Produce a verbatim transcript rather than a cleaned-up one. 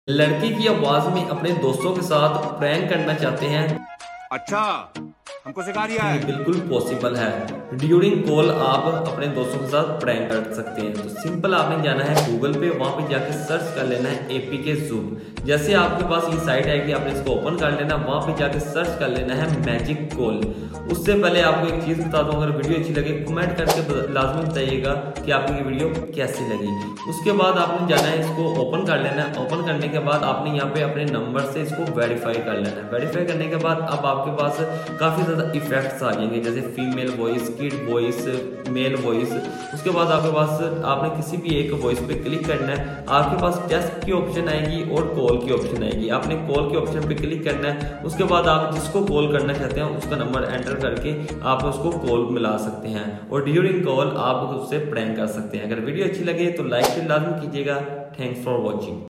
लड़की की आवाज में अपने दोस्तों के साथ प्रैंक करना चाहते हैं? अच्छा, हमको सिखा दिया ये है। बिल्कुल पॉसिबल है। ड्यूरिंग कॉल आप अपने दोस्तों के साथ प्रैंक कर सकते हैं। तो सिंपल आपने जाना है गूगल पे, वहां पे जाके सर्च कर लेना है एपीके ज़ूम। जैसे आपके पास ये साइट आएगी, आपने इसको ओपन कर लेना, वहां पे जाके सर्च कर लेना है मैजिक कॉल। उससे पहले आपको एक चीज बता दूं, अगर वीडियो अच्छी लगे कमेंट करके लाजमी बताइएगा कि आपको ये वीडियो कैसी लगी। उसके बाद आपने जाना है, इसको ओपन कर लेना है। ओपन करने के बाद आपने यहाँ पे अपने नंबर से इसको वेरीफाई कर लेना है। वेरीफाई करने के बाद अब आपके पास काफी ज्यादा इफेक्ट्स आ जाएंगे, जैसे female voice, kid voice, male voice. उसके बाद आपके पास आपने किसी भी एक वॉइस पे क्लिक करना है, आपके पास टेक्स्ट की ऑप्शन आएगी और कॉल की ऑप्शन आएगी। आपने कॉल के ऑप्शन पे क्लिक करना है। उसके बाद आप जिसको कॉल करना चाहते हैं उसका नंबर एंटर करके आप उसको कॉल मिला सकते हैं और ड्यूरिंग कॉल आप उससे प्रैंक कर सकते हैं। अगर वीडियो अच्छी लगे तो लाइक लाजमी कीजिएगा। Thanks for watching.